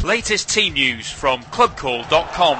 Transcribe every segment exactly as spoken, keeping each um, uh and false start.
Latest team news from club call dot com.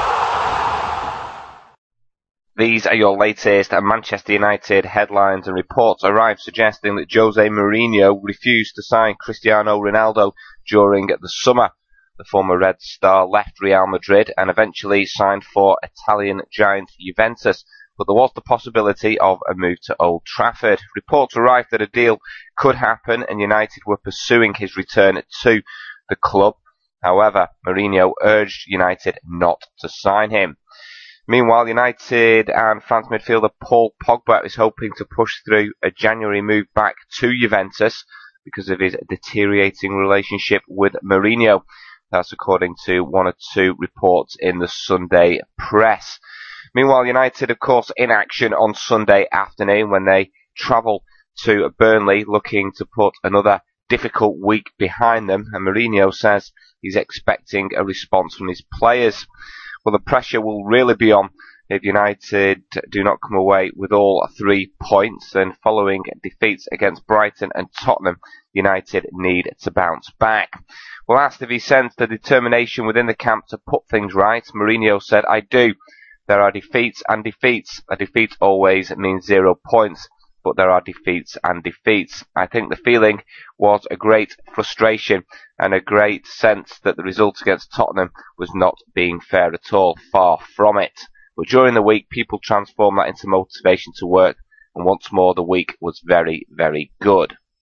These are your latest Manchester United headlines, and reports arrived suggesting that Jose Mourinho refused to sign Cristiano Ronaldo during the summer. The former Red Star left Real Madrid and eventually signed for Italian giant Juventus, but there was the possibility of a move to Old Trafford. Reports arrived that a deal could happen and United were pursuing his return to the club. However, Mourinho urged United not to sign him. Meanwhile, United and France midfielder Paul Pogba is hoping to push through a January move back to Juventus because of his deteriorating relationship with Mourinho. That's according to one or two reports in the Sunday press. Meanwhile, United, of course, in action on Sunday afternoon when they travel to Burnley, looking to put another difficult week behind them. And Mourinho says he's expecting a response from his players. Well, the pressure will really be on if United do not come away with all three points. And following defeats against Brighton and Tottenham, United need to bounce back. Well, asked if he sensed the determination within the camp to put things right, Mourinho said, "I do. There are defeats and defeats. A defeat always means zero points, but there are defeats and defeats. I think the feeling was a great frustration and a great sense that the result against Tottenham was not being fair at all. Far from it. But during the week, people transformed that into motivation to work, and once more the week was very, very good."